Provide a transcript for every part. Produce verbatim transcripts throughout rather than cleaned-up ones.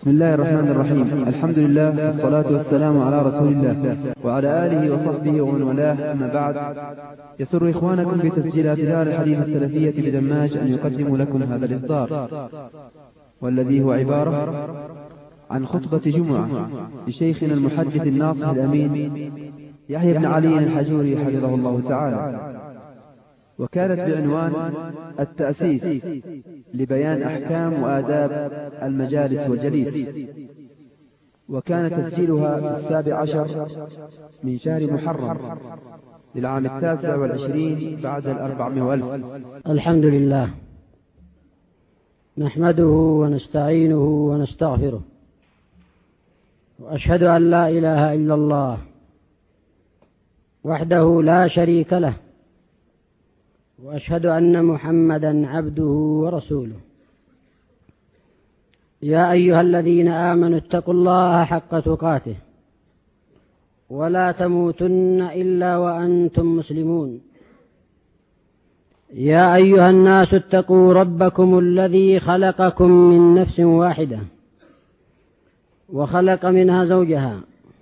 بسم الله الرحمن الرحيم. الحمد لله والصلاة والسلام على رسول الله وعلى آله وصحبه ومن والاه، أما بعد. يسر إخوانكم في تسجيلات دار الحديث السلفية بدماج أن يقدموا لكم هذا الإصدار، والذي هو عبارة عن خطبة جمعة لشيخنا المحدث الناصح الأمين يحيى بن علي الحجوري حفظه الله تعالى، وكانت بعنوان التأسيس لبيان أحكام وآداب المجالس والجليس، وكان تسجيلها في السابع عشر من شهر محرم للعام التاسع والعشرين بعد الأربعمائة وألف. الحمد لله، نحمده ونستعينه ونستغفره، وأشهد أن لا إله إلا الله وحده لا شريك له، وأشهد أن محمدا عبده ورسوله. يا أيها الذين آمنوا اتقوا الله حق تقاته ولا تموتن إلا وأنتم مسلمون. يا أيها الناس اتقوا ربكم الذي خلقكم من نفس واحدة وخلق منها زوجها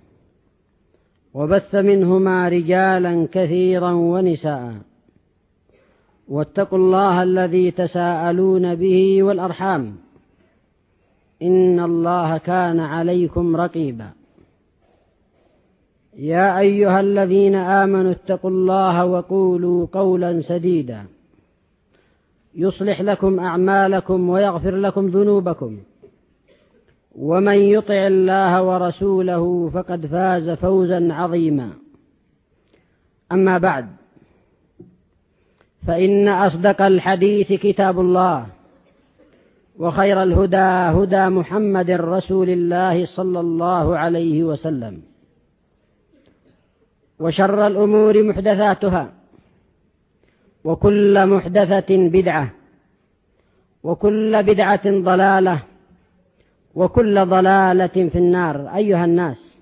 وبث منهما رجالا كثيرا ونساء، واتقوا الله الذي تساءلون به والأرحام، إن الله كان عليكم رقيبا. يا أيها الذين آمنوا اتقوا الله وقولوا قولا سديدا يصلح لكم أعمالكم ويغفر لكم ذنوبكم، ومن يطع الله ورسوله فقد فاز فوزا عظيما. أما بعد، فإن أصدق الحديث كتاب الله، وخير الهدى هدى محمد رسول الله صلى الله عليه وسلم، وشر الأمور محدثاتها، وكل محدثة بدعة، وكل بدعة ضلالة، وكل ضلالة في النار. أيها الناس،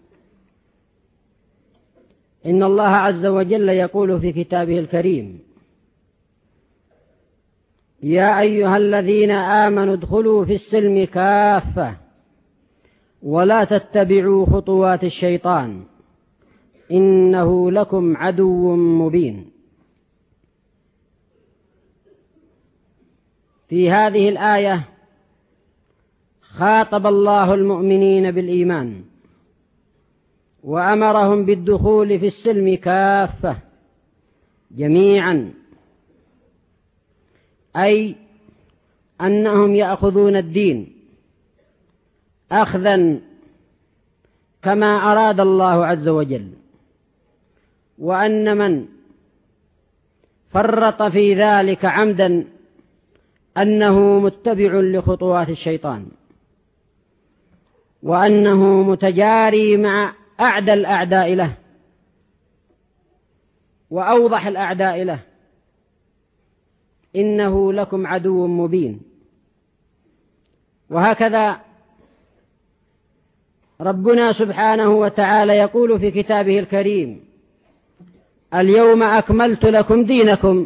إن الله عز وجل يقول في كتابه الكريم: يا أيها الذين آمنوا ادخلوا في السلم كافة ولا تتبعوا خطوات الشيطان إنه لكم عدو مبين. في هذه الآية خاطب الله المؤمنين بالإيمان وأمرهم بالدخول في السلم كافة جميعا، أي أنهم يأخذون الدين أخذا كما أراد الله عز وجل، وأن من فرط في ذلك عمدا أنه متبع لخطوات الشيطان، وأنه متجاري مع أعدى الأعداء له وأوضح الأعداء له، إنه لكم عدو مبين. وهكذا ربنا سبحانه وتعالى يقول في كتابه الكريم: اليوم أكملت لكم دينكم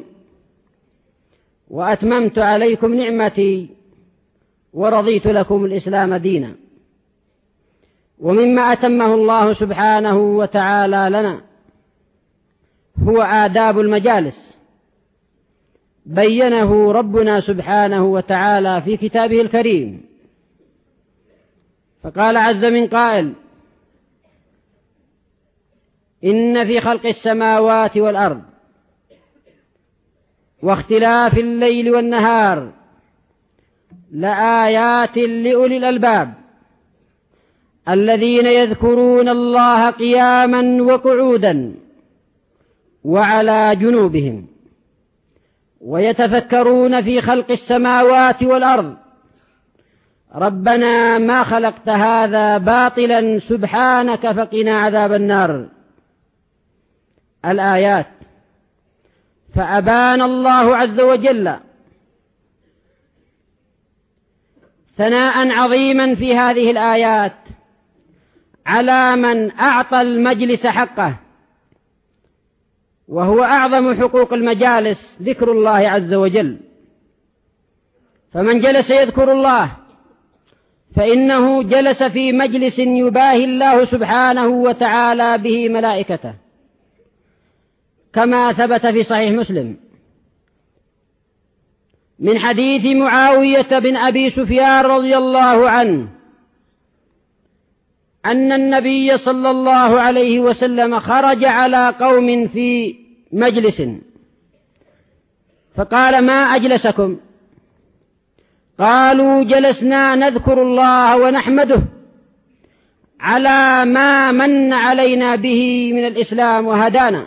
وأتممت عليكم نعمتي ورضيت لكم الإسلام دينا. ومما أتمه الله سبحانه وتعالى لنا هو آداب المجالس، بينه ربنا سبحانه وتعالى في كتابه الكريم، فقال عز من قائل: إن في خلق السماوات والأرض واختلاف الليل والنهار لآيات لأولي الألباب الذين يذكرون الله قياما وقعودا وعلى جنوبهم ويتفكرون في خلق السماوات والأرض ربنا ما خلقت هذا باطلا سبحانك فقنا عذاب النار. الآيات. فأبان الله عز وجل ثناء عظيما في هذه الآيات على من أعطى المجلس حقه، وهو أعظم حقوق المجالس ذكر الله عز وجل. فمن جلس يذكر الله فإنه جلس في مجلس يباهي الله سبحانه وتعالى به ملائكته، كما ثبت في صحيح مسلم من حديث معاوية بن أبي سفيان رضي الله عنه أن النبي صلى الله عليه وسلم خرج على قوم في مجلس فقال: ما أجلسكم؟ قالوا: جلسنا نذكر الله ونحمده على ما من علينا به من الإسلام وهدانا.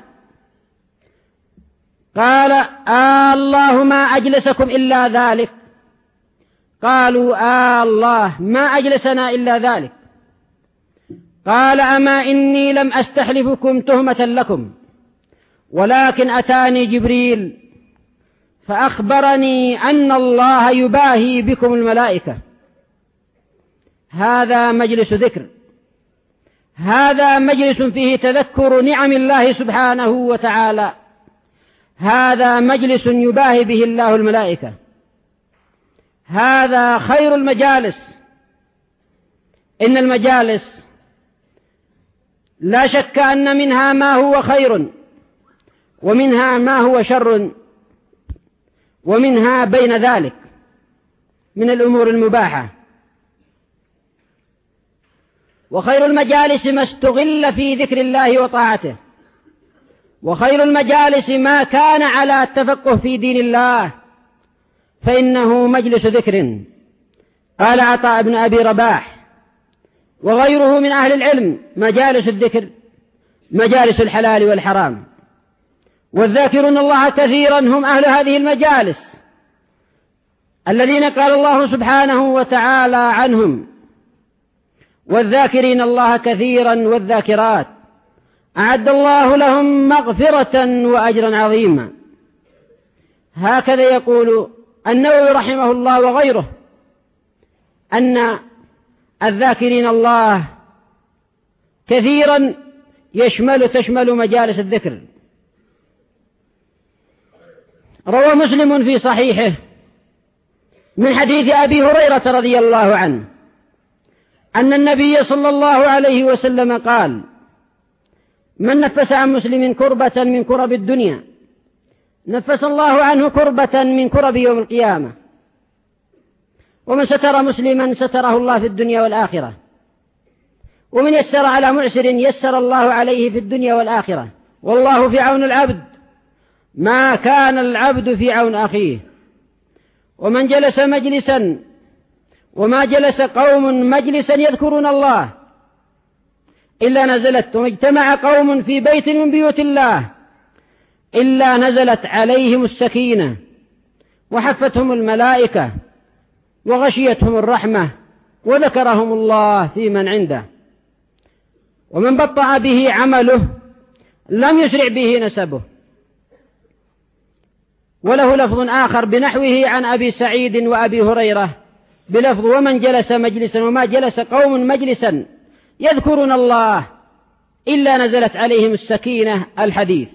قال: آه الله ما أجلسكم إلا ذلك؟ قالوا: آه الله ما أجلسنا إلا ذلك. قال: أما إني لم أستحلفكم تهمة لكم، ولكن أتاني جبريل فأخبرني أن الله يباهي بكم الملائكة. هذا مجلس ذكر، هذا مجلس فيه تذكر نعم الله سبحانه وتعالى، هذا مجلس يباهي به الله الملائكة، هذا خير المجالس. إن المجالس لا شك أن منها ما هو خير ومنها ما هو شر ومنها بين ذلك من الأمور المباحة. وخير المجالس ما استغل في ذكر الله وطاعته، وخير المجالس ما كان على التفقه في دين الله، فإنه مجلس ذكر. قال عطاء بن أبي رباح وغيره من أهل العلم: مجالس الذكر مجالس الحلال والحرام، والذاكرون الله كثيرا هم أهل هذه المجالس الذين قال الله سبحانه وتعالى عنهم: والذاكرين الله كثيرا والذاكرات أعد الله لهم مغفرة وأجرا عظيما. هكذا يقول النووي رحمه الله وغيره أن الذاكرين الله كثيرا يشمل تشمل مجالس الذكر. روى مسلم في صحيحه من حديث أبي هريرة رضي الله عنه أن النبي صلى الله عليه وسلم قال: من نفس عن مسلم كربة من كرب الدنيا نفس الله عنه كربة من كرب يوم القيامة، ومن ستر مسلما ستره الله في الدنيا والآخرة، ومن يسر على معسر يسر الله عليه في الدنيا والآخرة، والله في عون العبد ما كان العبد في عون أخيه. ومن جلس مجلسا وما جلس قوم مجلسا يذكرون الله إلا نزلت، وما اجتمع قوم في بيت من بيوت الله إلا نزلت عليهم السكينة وحفتهم الملائكة وغشيتهم الرحمة وذكرهم الله في من عنده. ومن بطأ به عمله لم يسرع به نسبه. وله لفظ آخر بنحوه عن أبي سعيد وأبي هريرة بلفظ: ومن جلس مجلسا وما جلس قوم مجلسا يذكرون الله إلا نزلت عليهم السكينة. الحديث.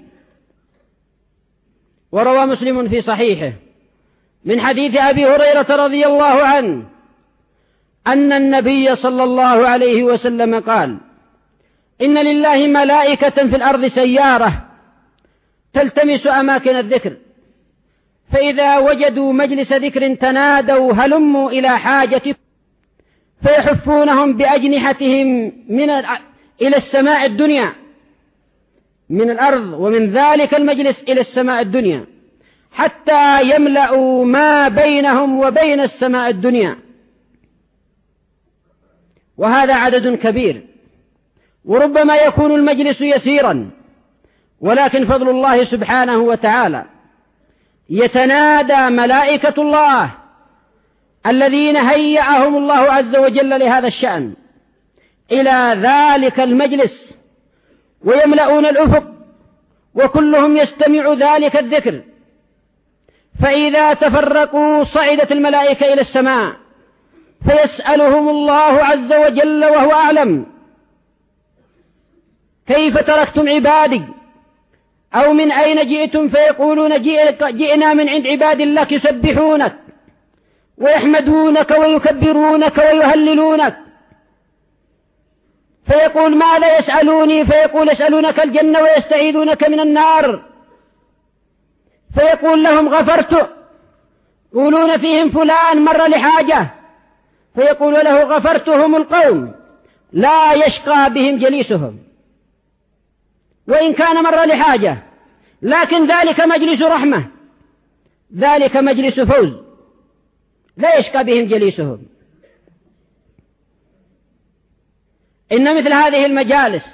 وروى مسلم في صحيحه من حديث أبي هريرة رضي الله عنه أن النبي صلى الله عليه وسلم قال: إن لله ملائكة في الأرض سيارة تلتمس أماكن الذكر، فإذا وجدوا مجلس ذكر تنادوا هلموا إلى حاجتكم، فيحفونهم بأجنحتهم من إلى السماء الدنيا من الأرض ومن ذلك المجلس إلى السماء الدنيا حتى يملأوا ما بينهم وبين السماء الدنيا. وهذا عدد كبير، وربما يكون المجلس يسيرا، ولكن فضل الله سبحانه وتعالى يتنادى ملائكة الله الذين هيأهم الله عز وجل لهذا الشأن إلى ذلك المجلس، ويملؤون الأفق وكلهم يستمع ذلك الذكر، فإذا تفرقوا صعدت الملائكة إلى السماء فيسألهم الله عز وجل وهو أعلم: كيف تركتم عبادي؟ أو من أين جئتم؟ فيقولون: جئنا من عند عباد الله يسبحونك ويحمدونك ويكبرونك ويهللونك، فيقول ماذا يسألوني؟ فيقول يسألونك الجنة ويستعيذونك من النار، فيقول لهم غفرت، يقولون فيهم فلان مر لحاجة، فيقول له غفرتهم القوم لا يشقى بهم جليسهم، وإن كان مر لحاجة، لكن ذلك مجلس رحمة، ذلك مجلس فوز، لا يشقى بهم جليسهم. إن مثل هذه المجالس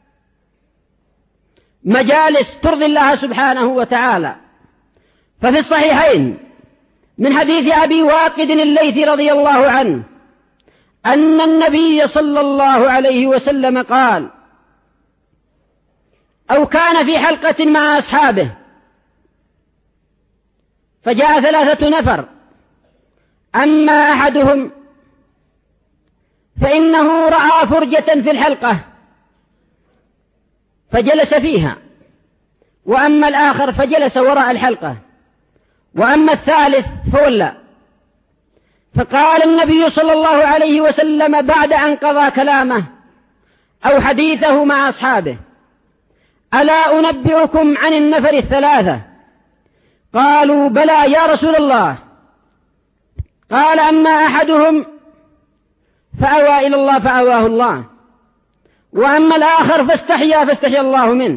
مجالس ترضي الله سبحانه وتعالى. ففي الصحيحين من حديث أبي واقد الليثي رضي الله عنه أن النبي صلى الله عليه وسلم قال: أو كان في حلقة مع أصحابه فجاء ثلاثة نفر، أما أحدهم فإنه رأى فرجة في الحلقة فجلس فيها، وأما الآخر فجلس وراء الحلقة، وأما الثالث فولى. فقال النبي صلى الله عليه وسلم بعد أن قضى كلامه أو حديثه مع أصحابه: ألا أنبئكم عن النفر الثلاثة؟ قالوا: بلى يا رسول الله. قال: أما أحدهم فأوى إلى الله فأواه الله، وأما الآخر فاستحيا فاستحيا الله منه،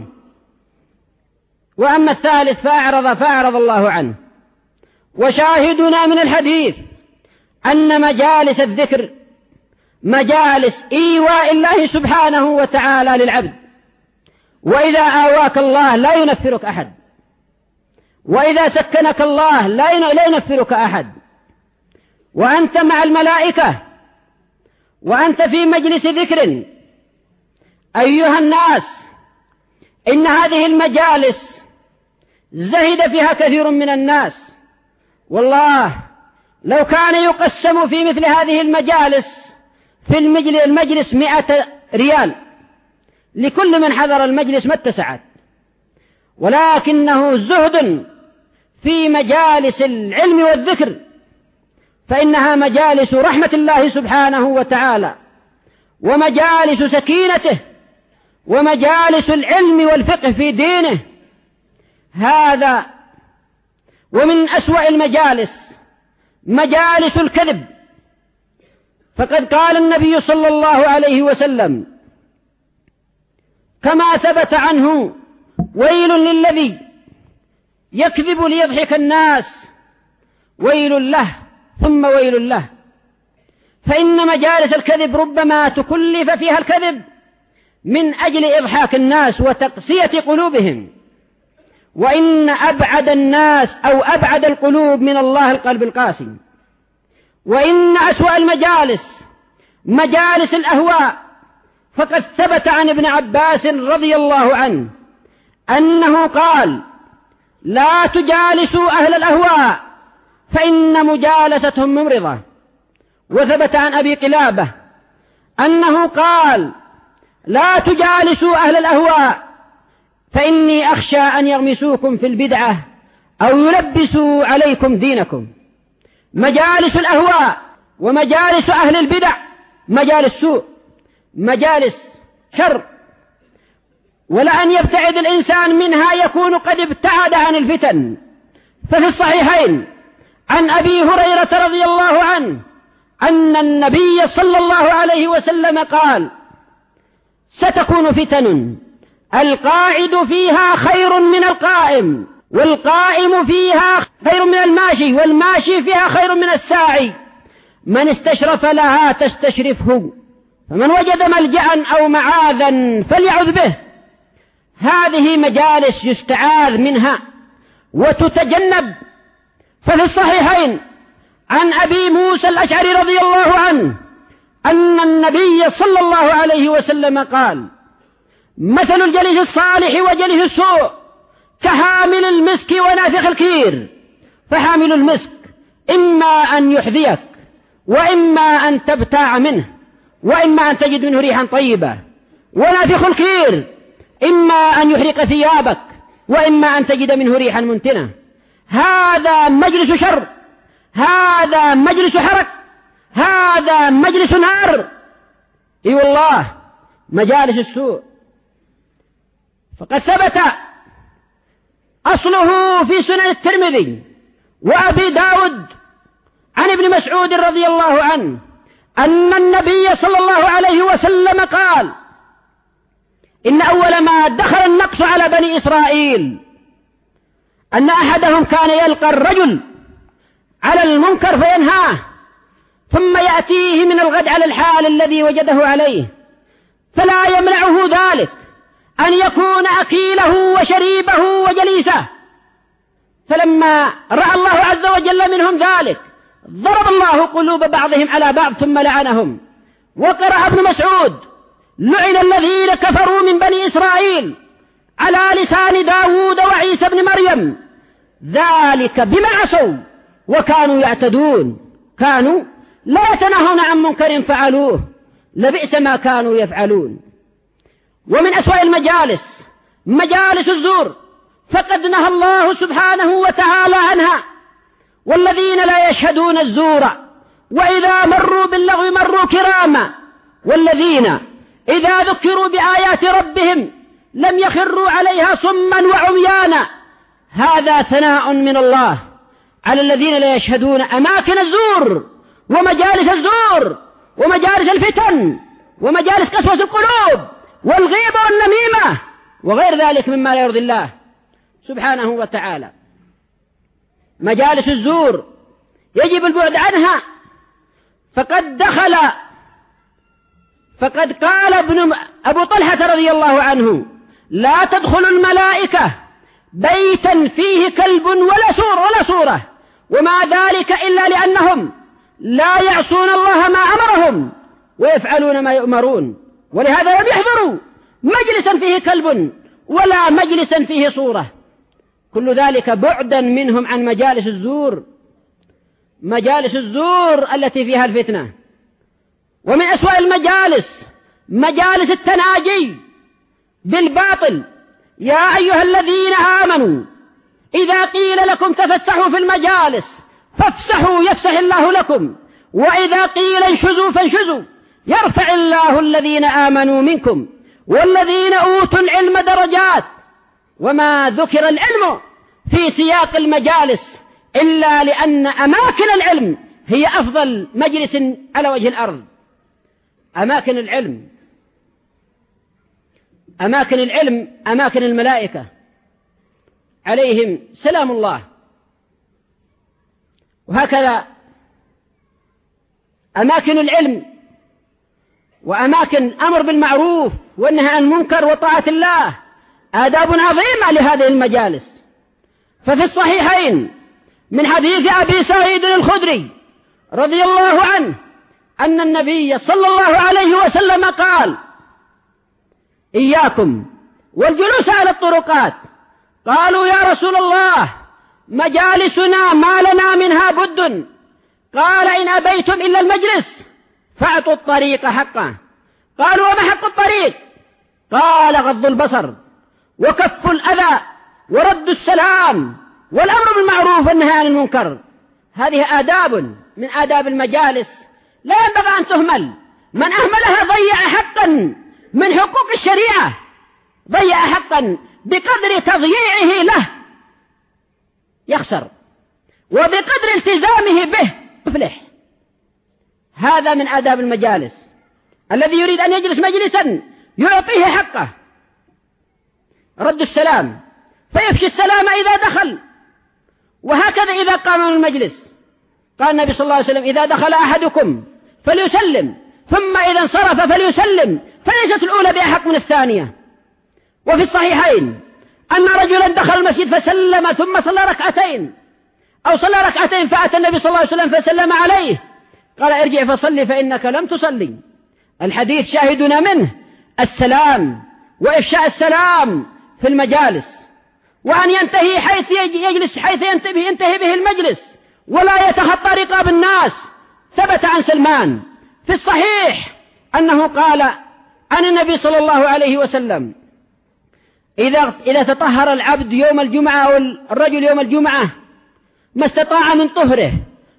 وأما الثالث فأعرض فأعرض الله عنه. وشاهدنا من الحديث أن مجالس الذكر مجالس إيواء الله سبحانه وتعالى للعبد، وإذا آواك الله لا ينفرك أحد، وإذا سكنك الله لا ينفرك أحد، وأنت مع الملائكة وأنت في مجلس ذكر. أيها الناس، إن هذه المجالس زهد فيها كثير من الناس، والله لو كان يقسم في مثل هذه المجالس في المجلس مئة ريال لكل من حضر المجلس ما اتسعت، ولكنه زهد في مجالس العلم والذكر، فإنها مجالس رحمة الله سبحانه وتعالى، ومجالس سكينته، ومجالس العلم والفقه في دينه. هذا ومن أسوأ المجالس مجالس الكذب، فقد قال النبي صلى الله عليه وسلم كما ثبت عنه: ويل للذي يكذب ليضحك الناس، ويل له ثم ويل له. فإن مجالس الكذب ربما تكلف فيها الكذب من أجل إضحاك الناس وتقسية قلوبهم، وإن أبعد الناس أو أبعد القلوب من الله القلب القاسي. وإن أسوأ المجالس مجالس الأهواء، فقد ثبت عن ابن عباس رضي الله عنه أنه قال: لا تجالسوا أهل الأهواء فإن مجالستهم ممرضة. وثبت عن أبي قلابة أنه قال: لا تجالسوا أهل الأهواء فإني أخشى أن يغمسوكم في البدعة أو يلبسوا عليكم دينكم. مجالس الأهواء ومجالس أهل البدع مجالس سوء، مجالس شر، ولأن يبتعد الإنسان منها يكون قد ابتعد عن الفتن. ففي الصحيحين عن أبي هريرة رضي الله عنه أن النبي صلى الله عليه وسلم قال: ستكون فتن القاعد فيها خير من القائم، والقائم فيها خير من الماشي، والماشي فيها خير من الساعي، من استشرف لها تستشرفه، فمن وجد ملجأ أو معاذا فليعذ به. هذه مجالس يستعاذ منها وتتجنب. ففي الصحيحين عن أبي موسى الأشعري رضي الله عنه أن النبي صلى الله عليه وسلم قال: مثل الجليس الصالح وجليس السوء كحامل المسك ونافخ الكير، فحامل المسك إما أن يحذيك، وإما أن تبتاع منه، وإما أن تجد منه ريحا طيبة، ونافخ الكير إما أن يحرق ثيابك، وإما أن تجد منه ريحا منتنة. هذا مجلس شر، هذا مجلس حرك، هذا مجلس نار. اي والله مجالس السوء. فقد ثبت أصله في سنن الترمذي وأبي داود عن ابن مسعود رضي الله عنه أن النبي صلى الله عليه وسلم قال: إن أول ما دخل النقص على بني إسرائيل أن أحدهم كان يلقى الرجل على المنكر فينهاه، ثم يأتيه من الغد على الحال الذي وجده عليه، فلا يمنعه ذلك أن يكون أكيله وشريبه وجليسه. فلما رأى الله عز وجل منهم ذلك ضرب الله قلوب بعضهم على بعض ثم لعنهم. وقرأ ابن مسعود: لعن الذين كفروا من بني إسرائيل على لسان داود وعيسى بن مريم، ذلك بما عصوا وكانوا يعتدون، كانوا لا يتناهون عن منكر فعلوه، لبئس ما كانوا يفعلون. ومن أسوأ المجالس مجالس الزور، فقد نهى الله سبحانه وتعالى عنها: والذين لا يشهدون الزور وإذا مروا باللغو مروا كراما، والذين إذا ذكروا بآيات ربهم لم يخروا عليها صما وعميانا. هذا ثناء من الله على الذين لا يشهدون أماكن الزور ومجالس الزور ومجالس الفتن ومجالس قسوة القلوب والغيبة والنميمة وغير ذلك مما لا يرضي الله سبحانه وتعالى. مجالس الزور يجب البعد عنها. فقد دخل فقد قال ابن أبو طلحة رضي الله عنه: لا تدخل الملائكة بيتا فيه كلب ولا سور ولا صورة، وما ذلك إلا لأنهم لا يعصون الله ما أمرهم ويفعلون ما يؤمرون، ولهذا لم يحضروا مجلسا فيه كلب ولا مجلسا فيه صورة. كل ذلك بعدا منهم عن مجالس الزور، مجالس الزور التي فيها الفتنة. ومن أسوأ المجالس مجالس التناجي بالباطل: يا أيها الذين آمنوا إذا قيل لكم تفسحوا في المجالس فافسحوا يفسح الله لكم، وإذا قيل انشزوا فانشزوا يرفع الله الذين آمنوا منكم والذين أوتوا العلم درجات. وما ذكر العلم في سياق المجالس إلا لأن أماكن العلم هي أفضل مجلس على وجه الأرض. أماكن العلم أماكن العلم أماكن الملائكة عليهم سلام الله. وهكذا أماكن العلم وأماكن أمر بالمعروف والنهي عن المنكر وطاعة الله آداب عظيمة لهذه المجالس. ففي الصحيحين من حديث أبي سعيد الخدري رضي الله عنه أن النبي صلى الله عليه وسلم قال: إياكم والجلوس على الطرقات. قالوا: يا رسول الله مجالسنا ما لنا منها بد. قال: إن أبيتم إلا المجلس فاعطوا الطريق حقه. قالوا: وما حق الطريق؟ قال: غض البصر وكف الأذى ورد السلام والأمر بالمعروف والنهي عن المنكر. هذه آداب من آداب المجالس لا ينبغي أن تهمل. من أهملها ضيع حقا من حقوق الشريعة، ضيع حقا بقدر تضييعه له يخسر، وبقدر التزامه به يفلح. هذا من آداب المجالس. الذي يريد أن يجلس مجلسا يعطيه حقه. رد السلام فيفشي السلام إذا دخل، وهكذا إذا قام من المجلس. قال النبي صلى الله عليه وسلم: إذا دخل أحدكم فليسلم، ثم إذا انصرف فليسلم، فليست الأولى بأحق من الثانية. وفي الصحيحين أن رجلا دخل المسجد فسلم ثم صلى ركعتين أو صلى ركعتين فأتى النبي صلى الله عليه وسلم فسلم عليه، قال: ارجع فصلي فإنك لم تصلي. الحديث شاهدنا منه السلام وإفشاء السلام في المجالس، وأن ينتهي حيث يجلس حيث ينتهي, ينتهي به المجلس ولا يتخطى رقاب الناس. ثبت عن سلمان في الصحيح أنه قال عن النبي صلى الله عليه وسلم: إذا, إذا تطهر العبد يوم الجمعة أو الرجل يوم الجمعة ما استطاع من طهره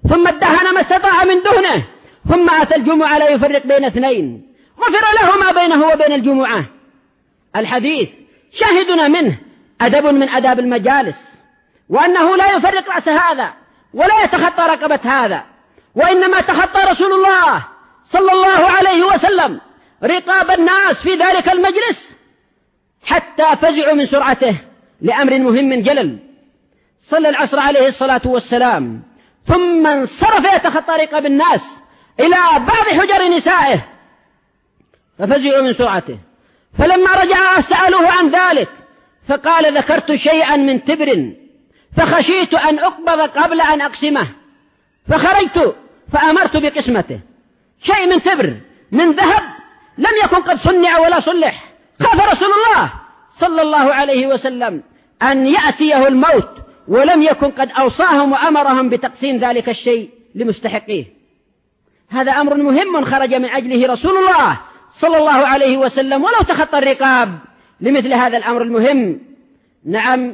ثم ادهن ما استطاع من دهنه، ثم أتى الجمعة لا يفرق بين اثنين، غفر له ما بينه وبين الجمعة. الحديث شاهدنا منه أدب من أداب المجالس، وأنه لا يفرق رأس هذا ولا يتخطى رقبة هذا، وإنما تخطى رسول الله صلى الله عليه وسلم رقاب الناس في ذلك المجلس حتى فزعوا من سرعته لأمر مهم جلل. صلى العصر عليه الصلاة والسلام ثم انصرف يتخطى رقاب الناس إلى بعض حجر نسائه ففزعوا من سرعته، فلما رجع سألوه عن ذلك فقال ذكرت شيئا من تبر فخشيت أن أقبض قبل أن أقسمه، فخرجت فأمرت بقسمته. شيء من تبر من ذهب لم يكن قد صنع ولا صلح، خاف رسول الله صلى الله عليه وسلم أن يأتيه الموت ولم يكن قد أوصاهم وأمرهم بتقسيم ذلك الشيء لمستحقيه. هذا أمر مهم خرج من أجله رسول الله صلى الله عليه وسلم ولو تخطى الرقاب لمثل هذا الأمر المهم. نعم،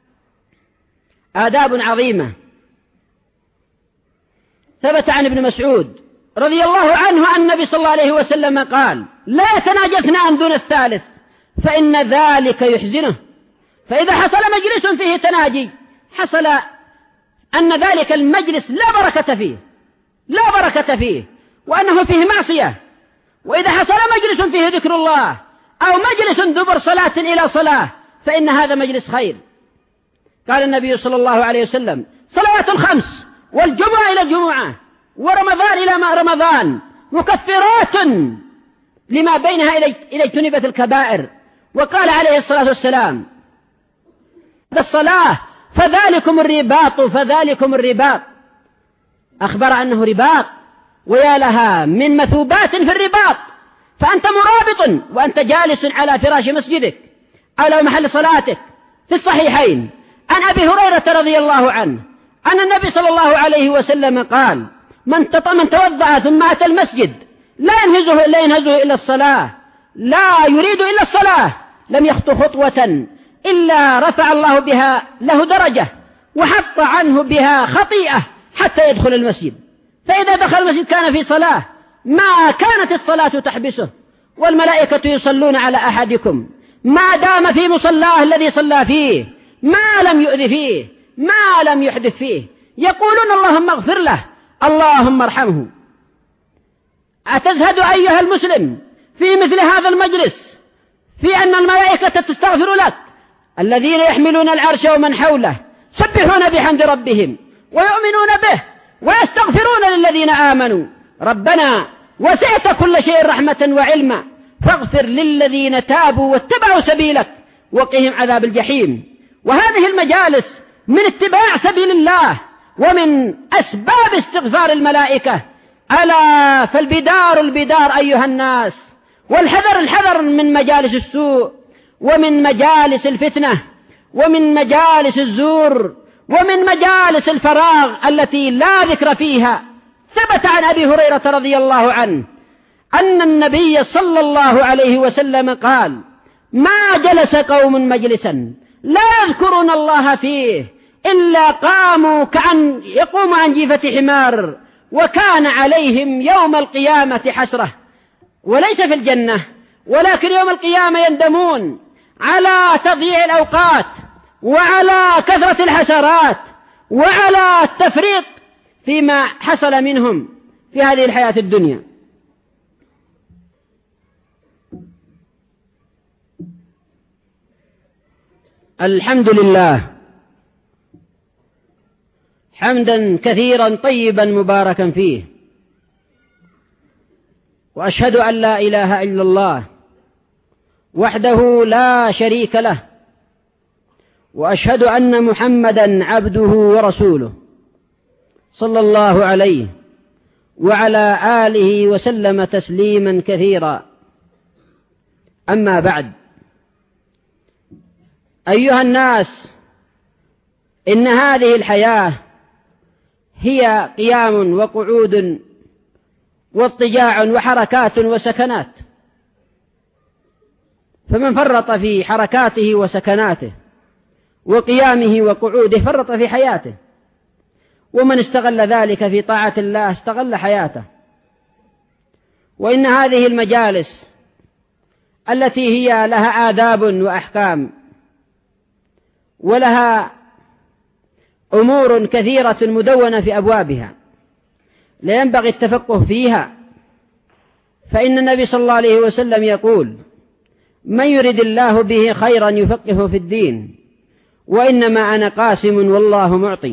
آداب عظيمة. ثبت عن ابن مسعود رضي الله عنه أن النبي صلى الله عليه وسلم قال لا يتناجى اثنان دون الثالث فإن ذلك يحزنه، فإذا حصل مجلس فيه تناجي حصل أن ذلك المجلس لا بركة فيه لا بركة فيه وأنه فيه معصية. وإذا حصل مجلس فيه ذكر الله أو مجلس دبر صلاة إلى صلاة فإن هذا مجلس خير. قال النبي صلى الله عليه وسلم صلوات الخمس والجمعة إلى الجمعة ورمضان إلى ما رمضان مكفرات لما بينها إلى اجتنبت الكبائر. وقال عليه الصلاة والسلام الصلاة فذلكم الرباط فذلكم الرباط، أخبر أنه رباط ويا لها من مثوبات في الرباط، فأنت مرابط وأنت جالس على فراش مسجدك على محل صلاتك. في الصحيحين عن أبي هريرة رضي الله عنه أن النبي صلى الله عليه وسلم قال من من توضأ ثم أتى المسجد لا ينهزه لا ينهزه إلا الصلاة، لا يريد إلا الصلاة، لم يخطو خطوة إلا رفع الله بها له درجة وحط عنه بها خطيئة حتى يدخل المسجد. فإذا دخل المسجد كان في صلاة ما كانت الصلاة تحبسه، والملائكة يصلون على أحدكم ما دام في مصلاه الذي صلى فيه ما لم يؤذ فيه ما لم يحدث فيه، يقولون اللهم اغفر له اللهم ارحمه. أتزهد أيها المسلم في مثل هذا المجلس في أن الملائكة تستغفر لك؟ الذين يحملون العرش ومن حوله سبحون بحمد ربهم ويؤمنون به ويستغفرون للذين آمنوا ربنا وسعت كل شيء رحمة وعلما فاغفر للذين تابوا واتبعوا سبيلك وقهم عذاب الجحيم. وهذه المجالس من اتباع سبيل الله ومن أسباب استغفار الملائكة. ألا فالبدار البدار أيها الناس، والحذر الحذر من مجالس السوء ومن مجالس الفتنة ومن مجالس الزور ومن مجالس الفراغ التي لا ذكر فيها. ثبت عن أبي هريرة رضي الله عنه أن النبي صلى الله عليه وسلم قال ما جلس قوم مجلسا لا يذكرون الله فيه إلا قاموا كأن يقوم عن جيفة حمار وكان عليهم يوم القيامة حسرة. وليس في الجنة ولكن يوم القيامة يندمون على تضييع الأوقات وعلى كثرة الحسرات وعلى التفريط فيما حصل منهم في هذه الحياة الدنيا. الحمد لله حمدا كثيرا طيبا مباركا فيه، وأشهد أن لا إله إلا الله وحده لا شريك له، وأشهد أن محمدا عبده ورسوله صلى الله عليه وعلى آله وسلم تسليما كثيرا. أما بعد، أيها الناس، إن هذه الحياة هي قيام وقعود واضطجاع وحركات وسكنات، فمن فرط في حركاته وسكناته وقيامه وقعوده فرط في حياته. ومن استغل ذلك في طاعة الله استغل حياته. وإن هذه المجالس التي هي لها آداب وأحكام ولها أمور كثيرة مدونة في أبوابها لا ينبغي التفقه فيها، فإن النبي صلى الله عليه وسلم يقول: من يرد الله به خيرا يفقهه في الدين، وإنما أنا قاسم والله معطي.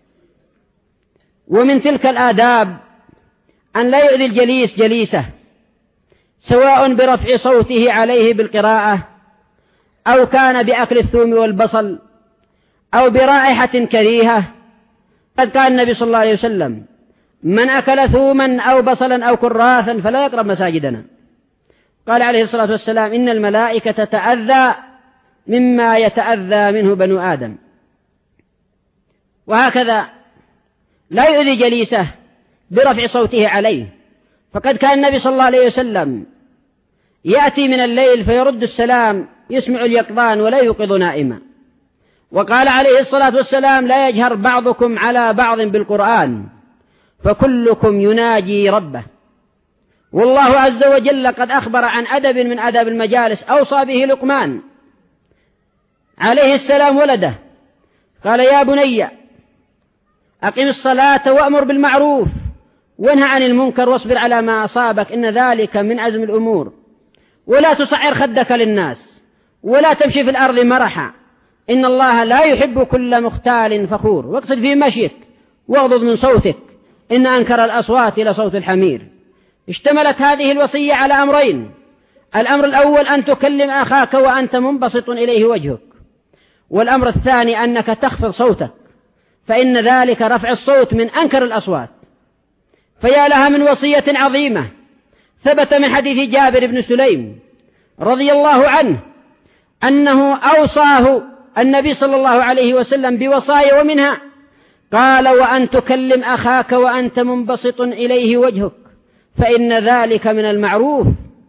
ومن تلك الآداب أن لا يؤذي الجليس جليسه، سواء برفع صوته عليه بالقراءة، أو كان بأكل الثوم والبصل، أو برائحة كريهة. قد قال النبي صلى الله عليه وسلم: من أكل ثوما أو بصلا أو كراثا فلا يقرب مساجدنا. قال عليه الصلاة والسلام: إن الملائكة تتأذى مما يتأذى منه بنو آدم. وهكذا لا يؤذي جليسه برفع صوته عليه، فقد كان النبي صلى الله عليه وسلم يأتي من الليل فيرد السلام يسمع اليقظان ولا يوقظ نائما. وقال عليه الصلاة والسلام: لا يجهر بعضكم على بعض بالقرآن فكلكم يناجي ربه. والله عز وجل قد أخبر عن أدب من أدب المجالس أوصى به لقمان عليه السلام ولده، قال: يا بني أقم الصلاة وأمر بالمعروف وانهى عن المنكر واصبر على ما أصابك إن ذلك من عزم الأمور، ولا تصعر خدك للناس ولا تمشي في الأرض مرحا إن الله لا يحب كل مختال فخور، واقصد في مشيك واغضض من صوتك إن أنكر الأصوات لصوت الحمير. اشتملت هذه الوصية على أمرين: الأمر الأول أن تكلم أخاك وأنت منبسط إليه وجهك، والأمر الثاني أنك تخفض صوتك، فإن ذلك رفع الصوت من أنكر الأصوات. فيا لها من وصية عظيمة. ثبت من حديث جابر بن سليم رضي الله عنه أنه أوصاه النبي صلى الله عليه وسلم بوصايا، ومنها قال: وأن تكلم أخاك وأنت منبسط إليه وجهك فإن ذلك من المعروف.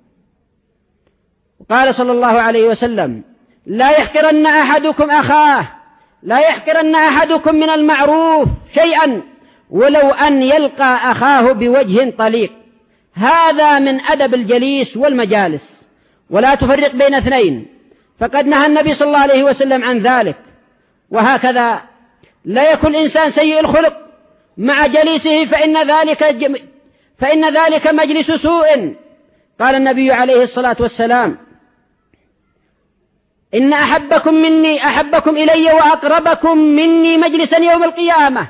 قال صلى الله عليه وسلم: لا يحقرن أحدكم أخاه، لا يحقرن أحدكم من المعروف شيئا ولو أن يلقى أخاه بوجه طليق. هذا من أدب الجليس والمجالس، ولا تفرق بين اثنين، فقد نهى النبي صلى الله عليه وسلم عن ذلك. وهكذا لا يكون إنسان سيء الخلق مع جليسه، فإن ذلك فإن ذلك مجلس سوء. قال النبي عليه الصلاة والسلام: إن أحبكم مني أحبكم إلي وأقربكم مني مجلسا يوم القيامة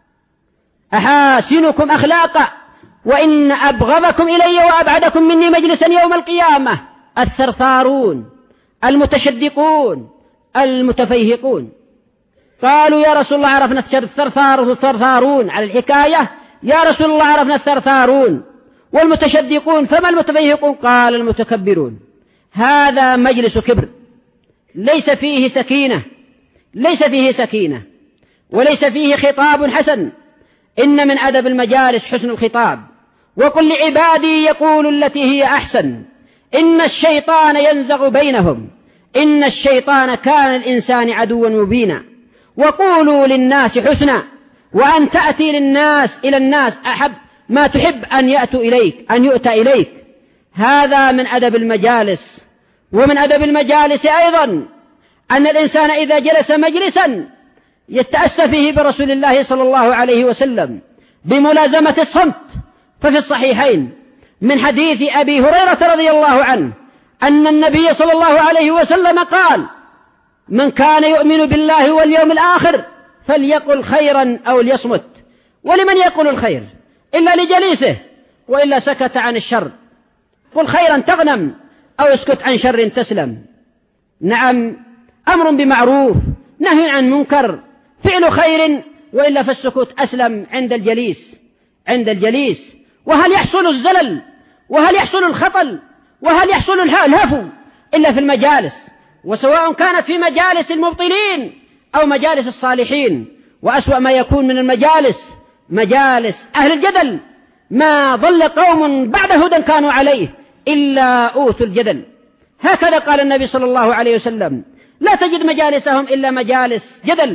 أحاسنكم أخلاقا، وإن أبغضكم إلي وأبعدكم مني مجلسا يوم القيامة الثرثارون المتشدقون المتفيهقون. قالوا: يا رسول الله عرفنا الثرثار والثرثارون على الحكاية، يا رسول الله عرفنا الثرثارون والمتشدقون، فما المتفيهقون؟ قال: المتكبرون. هذا مجلس كبر ليس فيه سكينة، ليس فيه سكينة وليس فيه خطاب حسن. إن من أدب المجالس حسن الخطاب. وقل لعبادي يقول التي هي أحسن إن الشيطان ينزغ بينهم إن الشيطان كان الإنسان عدوا مبينا. وقولوا للناس حسنا، وأن تأتي للناس إلى الناس أحب ما تحب أن يأتوا إليك أن يؤتى إليك. هذا من أدب المجالس. ومن أدب المجالس أيضا أن الإنسان إذا جلس مجلسا يتأسى فيه برسول الله صلى الله عليه وسلم بملازمة الصمت. ففي الصحيحين من حديث أبي هريرة رضي الله عنه أن النبي صلى الله عليه وسلم قال: من كان يؤمن بالله واليوم الآخر فليقل خيرا أو ليصمت. ولمن يقول الخير إلا لجليسه، وإلا سكت عن الشر. قل خيرا تغنم أو اسكت عن شر تسلم. نعم، أمر بمعروف نهي عن منكر، فعل خير، وإلا فالسكوت أسلم عند الجليس عند الجليس. وهل يحصل الزلل وهل يحصل الخطل وهل يحصل الهفو إلا في المجالس، وسواء كانت في مجالس المبطلين أو مجالس الصالحين. وأسوأ ما يكون من المجالس مجالس أهل الجدل. ما ضل قوم بعد هدى كانوا عليه إلا أوتوا الجدل. هكذا قال النبي صلى الله عليه وسلم: لا تجد مجالسهم إلا مجالس جدل.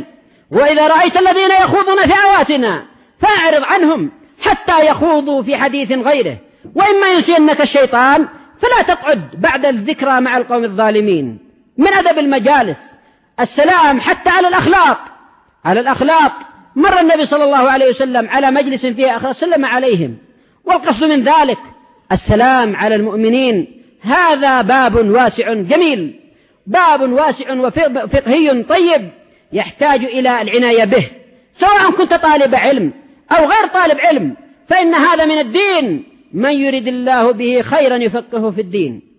وإذا رأيت الذين يخوضون في آياتنا فأعرض عنهم حتى يخوضوا في حديث غيره، وإما ينسينك الشيطان فلا تقعد بعد الذكرى مع القوم الظالمين. من أدب المجالس السلام حتى على الأخلاق على الأخلاق مر النبي صلى الله عليه وسلم على مجلس فيه أخلاق سلم عليهم، والقصد من ذلك السلام على المؤمنين. هذا باب واسع جميل، باب واسع وفقهي طيب يحتاج إلى العناية به، سواء كنت طالب علم أو غير طالب علم، فإن هذا من الدين، من يريد الله به خيرا يفقهه في الدين.